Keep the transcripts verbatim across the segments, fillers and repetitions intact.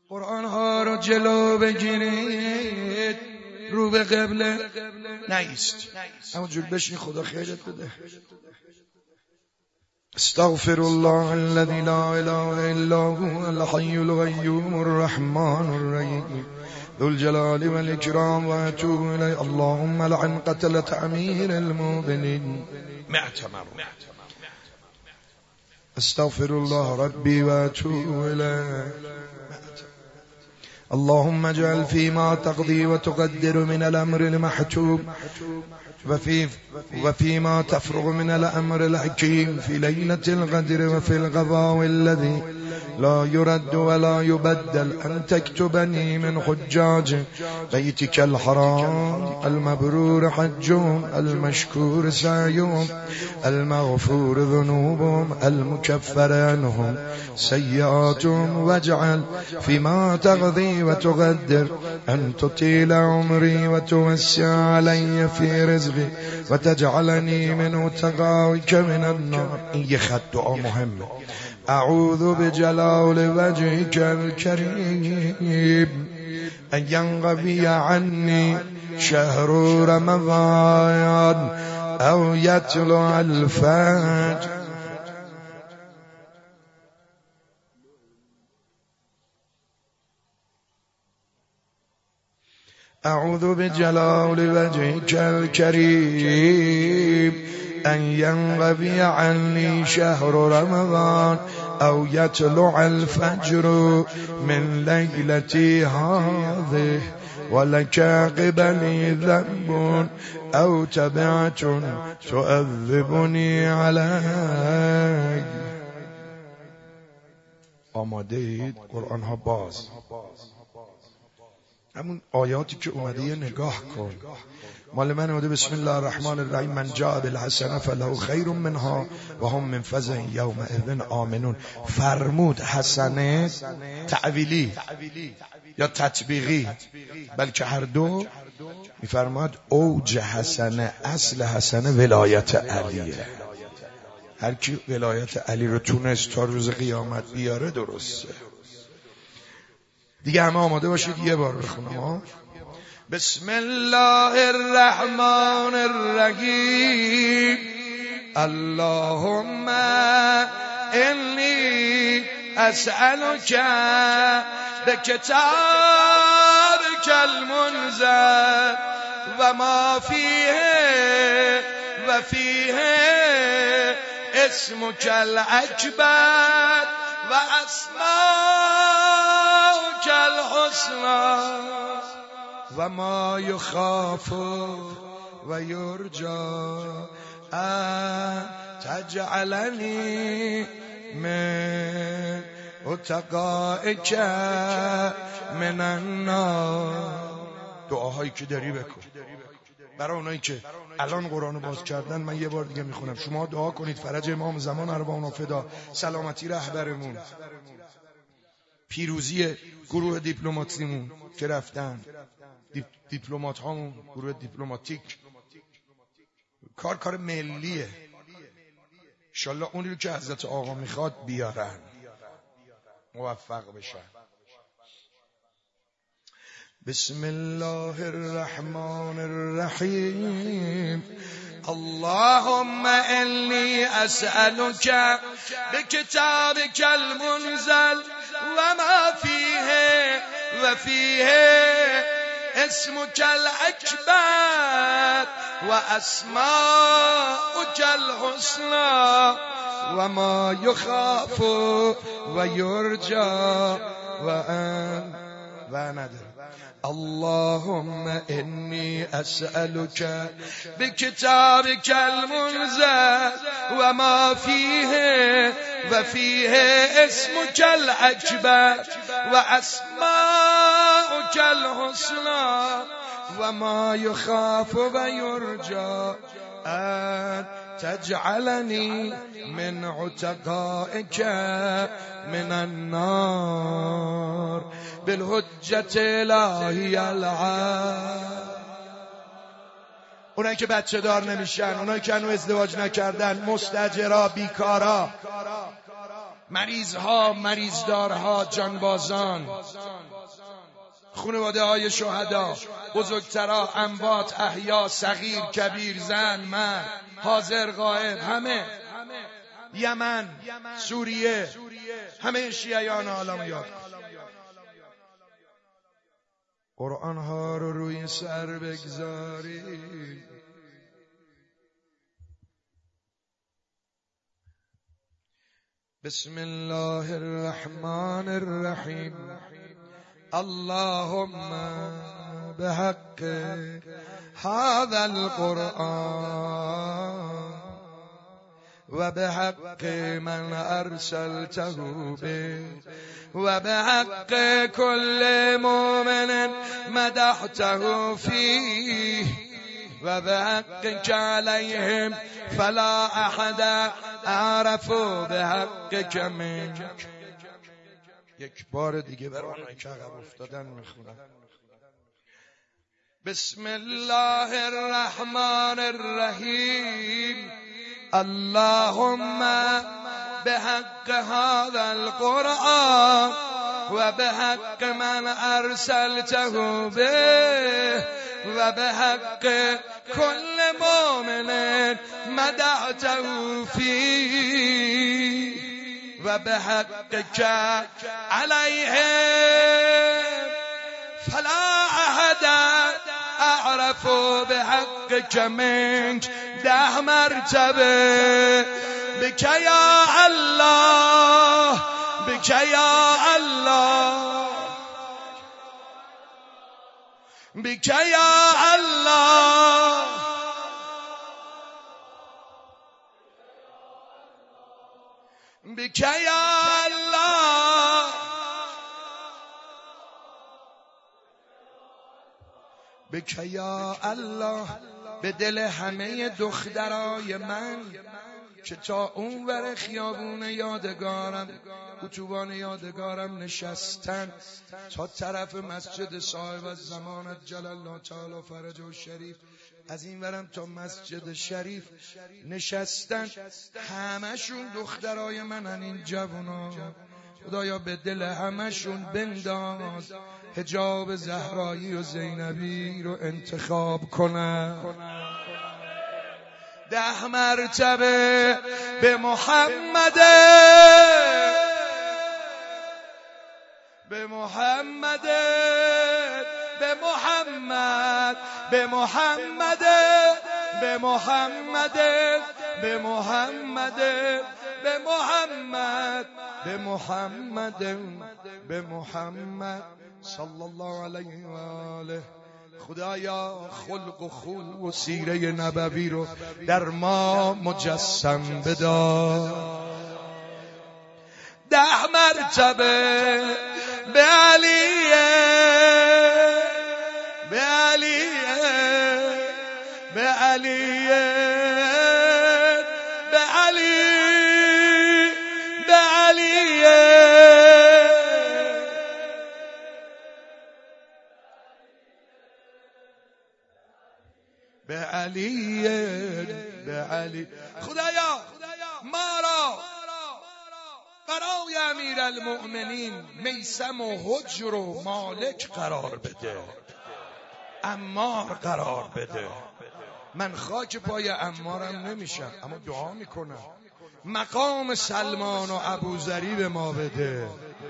قرآن ها رو جلو بگیرید، رو به قبله نیست، همونجور بشین خدا خیرت بده. استغفر الله الذي لا اله الا هو الحي القيوم الرحمن الرحيم ذو الجلال والإكرام وأتوب إليه. اللهم لعن قتلة أمير المؤمنين معتمر. استغفر الله ربي وأتوب إليه. اللهم اجعل فيما تقضي وتقدر من الأمر المحتوب وفي وفيما تفرغ من الأمر الحكيم في ليلة القدر وفي القضاء الذي لا يرد ولا يبدل أن تكتبني من حجاج بيتك الحرام المبرور حجهم المشكور سعيهم المغفور ذنوبهم المكفر عنهم سيئاتهم، واجعل فيما تقضي وتقدر أن تطيل عمري وتوسع علي في رزقي وتجعلني من تقاك من النار. این خط دعا مهمه. اعوذ بجلال وجهك الكريم ان ينقضي عني شهر رمضان او يطلع الفجر. أعوذ بجلال وجهك الكريم أن ينقضي عني شهر رمضان أو يطلع الفجر من ليلتي هذه ولك قبلي ذنب أو تبعة تؤذبني عليك. آماده اید؟ قرآن ها باز، همون آیاتی که اومده یه نگاه کن. مال من اومده بسم الله الرحمن الرحیم من جاء بالحسنه فله خیر منها و هم من فزع یومئذ آمنون. فرمود حسنه تعویلی یا تطبیقی، بلکه هر دو. میفرماد اوج حسنه، اصل حسنه ولایت علیه. هر کی ولایت علی رو تونست تا روز قیامت بیاره درسته. دیگه همه آماده باشید یه بار بخونم. بسم الله الرحمن الرحیم اللهم انی اسألک بکتابک المنزل و ما فیه و فیه اسمک الاکبر و اسماءک الحسنى و ما یخاف و یرجا ان تجعلنی من اتقائک من النار. دعاهایی که داری بکن برای اونایی که الان قرآن باز کردن. من یه بار دیگه میخونم، شما دعا کنید فرج امام زمان اربعون فدا، سلامتی رهبرمون، پیروزی گروه دیپلماتیمون که رفتن، دیپ دیپلمات هامون، گروه دیپلماتیک. کار کار ملیه. انشالله اونی رو که حضرت آقا میخواد بیارن، موفق بشن. بسم الله الرحمن الرحیم اللهم انی اسألک بکتابک المنزل و ما فیه و فیه اسمک الاکبر و اسماءک الحسنى و ما یخاف و یرجا و ان و ندر. اللهم انی اسألک بکتابک المنزل و ما فیه و فیه اسمک الاکبر و اسماءک الحسنى و ما یخاف و یرجا ان تجعلنی من عتقائک من النار بالحجة الهی العام. اونایی که بچه دار نمیشن، اونایی که هنوز ازدواج نکردن، مستاجرا، بیکارا، مریضها، مریضدارها، جانبازان، خانواده های شهدا، بزرگترا، اموات، احیا، صغیر، کبیر، زن، مرد، حاضر، غائب، همه، یمن، سوریه، همه شیعیان عالم یاد کن. قرآن ها رو روی سر بگذاری. بسم الله الرحمن الرحیم. اللهم بحق هذا القرآن و بحق من ارسلته به و بحق كل مؤمن مدحته فيه و بحقك عليهم فلا احد اعرف بحقك منك. یک بار دیگه برای اونایی که عقب افتادن میخونم. بسم الله الرحمن الرحیم. اللهم بحق هذا القرآن و بحق من ارسلته به و بحق كل مؤمن مدحته فيه و بحقك عليهم فلا احد اعرف بحقك منك. ده مرتبه بك يا الله، بك يا الله، بك يا الله، بك يا الله، بك يا الله. به دل همه دخترای من که تا اون ور خیابون یادگارم، اتوبان یادگارم نشستن، تا طرف مسجد صاحب الزمانت جل الله تعالی فرجه شریف، از این ورم تا مسجد شریف نشستن، همشون دخترای منن. این جوونا خدایا به دل همشون بنداز حجاب زهرایی و زینبی رو انتخاب کنن. ده مرتبه به محمد، به محمد، به محمد، به محمد، به محمد، به محمد، به محمد، به محمد، به محمد صلی الله علیه و آله. خدایا خلق و خول و سیره نبوی رو در ما مجسم بدار. ده مرتبه به علیه، به علیه، به علیه، به علی، به علیه، به علی، به علی. خدایا ما را برای امیرالمؤمنین میثم و حجر و مالک قرار بده، عمار قرار بده. من خاک پای عمارم نمیشم، اما دعا میکنم مقام سلمان و ابوذری به ما بده،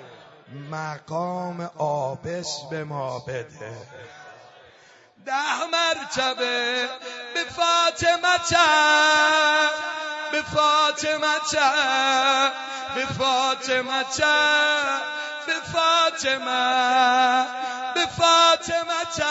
مقام آبس به ما بده. ده مرتبه به فاطمه، به فاطمه، به فاطمه، به فاطمه، به فاطمه،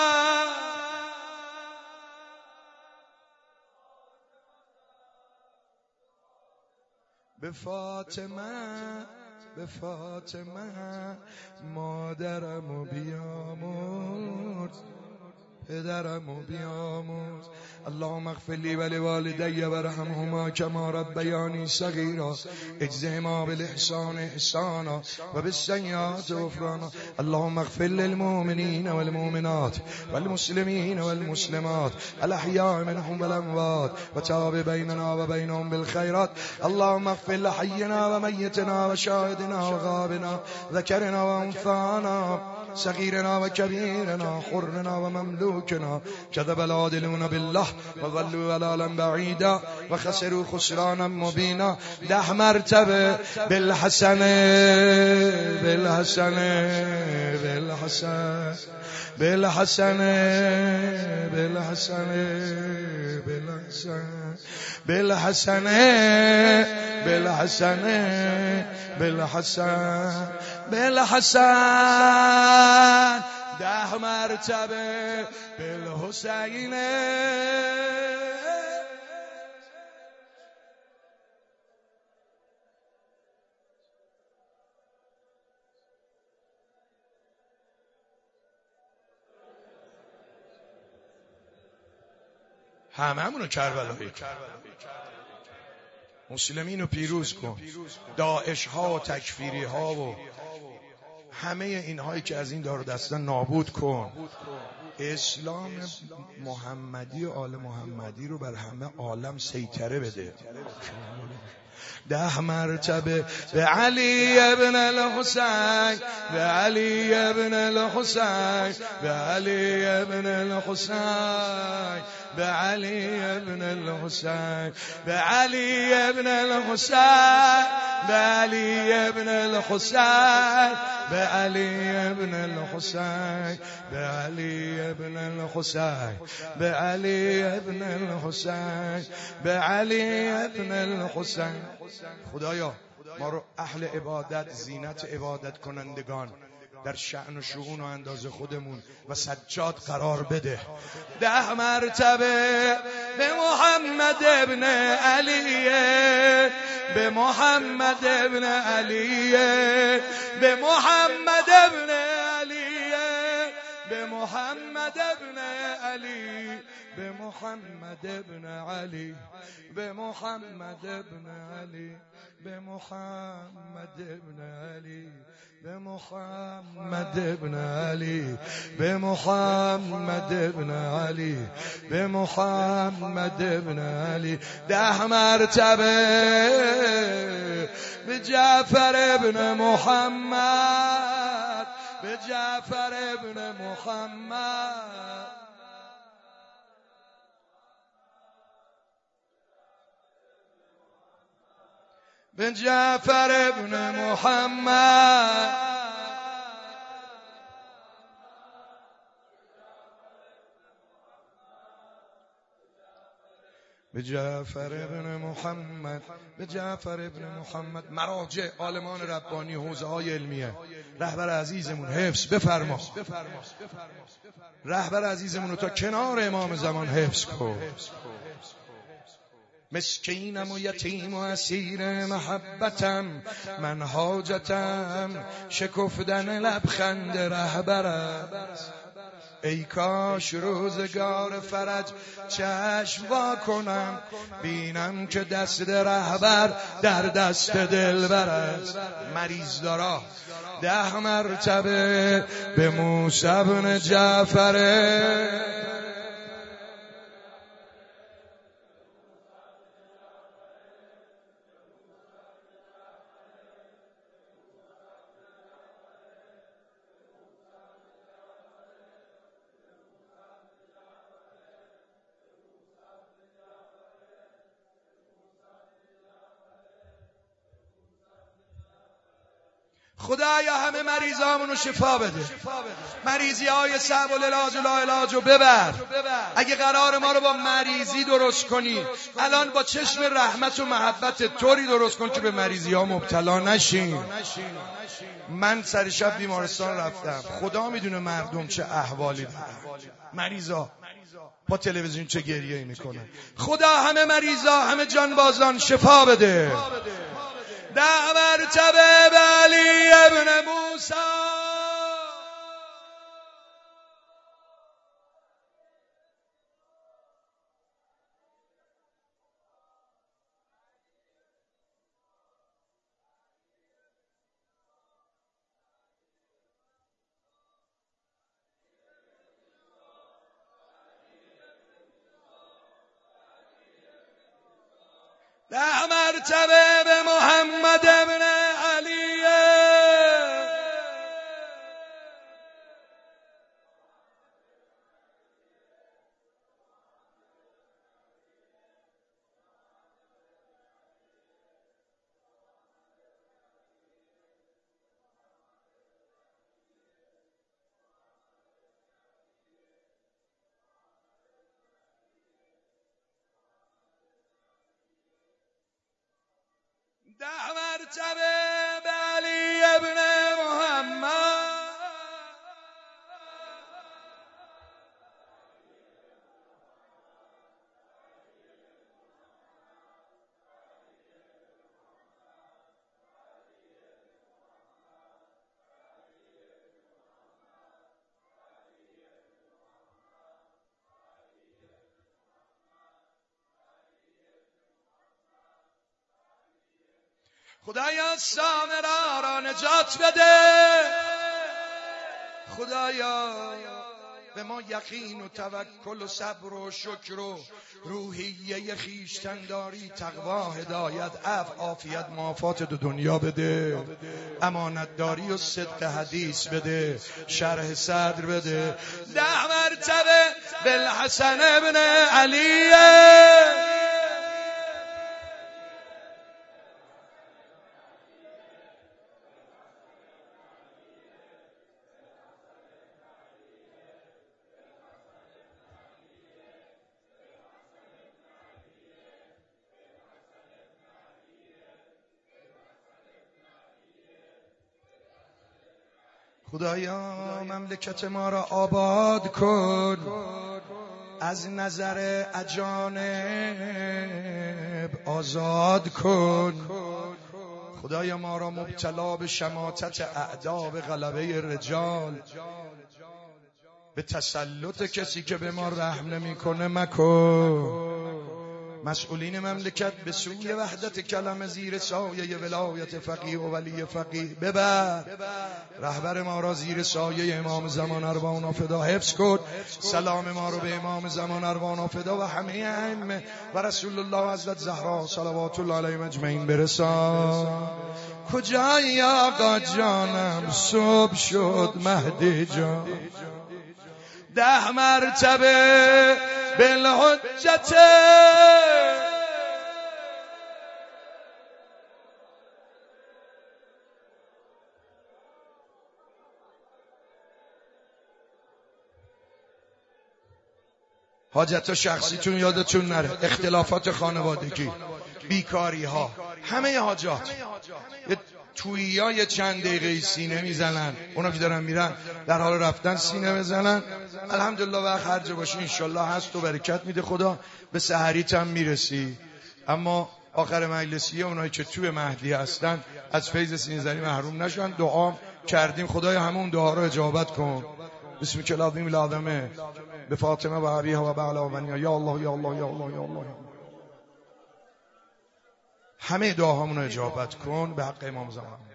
به فاطمه، به فاطمه مادرمو بیامرز، پدرمو بیاموز. اللهم اغفر لی و لوالدی وارحمهما کما ربیانی صغیرا اجزهما بالاحسان احسانا و بالسیئات غفرانا. اللهم اغفر للمؤمنین والمؤمنات والمسلمین والمسلمات الاحیاء منهم والاموات وتاب بیننا و بینهم بالخیرات. اللهم اغفر لحینا و میتنا و شاهدنا و غابنا ذکرنا و انثانا صغيرنا وكبيرنا حرنا ومملوكنا. كذب العادلون بالله وظلوا ضلالا بعيدا وخسروا خسرانا مبينا. ده مرتبه بالحسن بالحسن بالحسن بالحسن بالحسن بالحسن بالحسن بالحسن بالحسن بالحسن ده مرتبه بالحسین. همه همونو کربلایی مسلمین رو پیروز کن. داعش ها و تکفیری ها و همه اینهایی که از این دار دستن نابود کن. اسلام محمدی و آل محمدی رو بر همه عالم سیطره بده. ده مرتبه به علی ابن الحسین به علی ابن الحسین به علی ابن الحسین به علی ابن الحسین به علی ابن الحسین به علی ابن الحسین به علی ابن الحسین به علی ابن الحسین به علی ابن الحسین به علی ابن الحسین. خدایا ما رو اهل عبادت، زینت عبادت کنندگان در شأن و شؤون و اندازه خودمون و سجاد قرار بده. ده مرتبه به محمد ابن علیه به محمد ابن علیه به محمد ابن علیه به محمد ابن علی به محمد ابن علی به محمد ابن علی به محمد ابن علی به محمد ابن علی به محمد ابن علی به محمد ابن علی. ده مرتبه به جعفر ابن محمد به جعفر ابن محمد به جعفر ابن محمد به جعفر ابن محمد به جعفر ابن محمد. مراجع عالمان ربانی حوزه های علمیه رهبر عزیزمون حفظ بفرما. رهبر عزیزمون رو تا کنار امام زمان حفظ کن. مسکینم و یتیم و اسیر محبتم من حاجتم شکفتن لبخند رهبرم. ای کاش روزگار فرج چشم وا کنم بینم که دست رهبر در دست دلبر است. مریض دارا ده مرتبه به موسی بن جعفر خدایا همه مریضامونو شفا بده. مریضی های صعب العلاج و لا علاج رو ببر. اگه قرار ما رو با مریضی درست کنی الان با چشم رحمت و محبت طوری درست کن که به مریضی ها مبتلا نشیم. من سر شب بیمارستان رفتم. خدا میدونه مردم چه احوالی دارن. مریضا با تلویزیون چه گریه‌ای میکنن. خدا همه مریضا همه جانبازان شفا بده. ده مرتبه به علی ابن موسی مرتبه به محمد ابن علیه. ده مرتبه به علی ابن محمد. خدایا سامرا را نجات بده. خدایا به ما یقین و توکل و صبر و شکر و روحیه خیشتنداری، تقوا، هدایت، عفو، عافیت، معافات دو دنیا بده. امانتداری و صدق حدیث بده. شرح صدر بده. ده مرتبه بالحسن ابن علیه. خدایا مملکت ما را آباد کن، از نظر اجانب آزاد کن. خدایا ما را مبتلا به شماتت اعدا، به غلبه رجال، به تسلط کسی که به ما رحم نمیکنه مکن. مسئولین مملکت به سوی وحدت کلمه زیر سایه ولایت فقیه و ولی فقیه ببر. رهبر ما را زیر سایه امام زمان ارواحنا فدا حفظ کن. سلام ما رو به امام زمان ارواحنا فدا و همه ائمه و رسول الله حضرت زهرا صلوات الله علیهم اجمعین برسان. کجایی آقا جانم صبح شد مهدی جان. ده مرتبه بالحجت. حاجت شخصیتون یادتون نره، اختلافات خانوادگی، بیکاری ها، همه حاجات. تویی ها یه چند دقیقه سینه میزنن، اونا که دارن میرن در حال رفتن سینه بزنن. الحمدلله وقت خرج باشه انشالله هست و برکت میده خدا، به سحریت هم میرسی. اما آخر مجلسیه اونایی که توی مهدی هستن از فیض سینه زنی محروم نشن. دعا کردیم خدایا همون دعا رو اجابت کن. بسم الله العظیم العظمه به فاطمه و ابیها و بعلا و بنیها. یا الله یا الله یا الله یا الله. همه دعاهامون رو اجابت کن به حق امام زمان.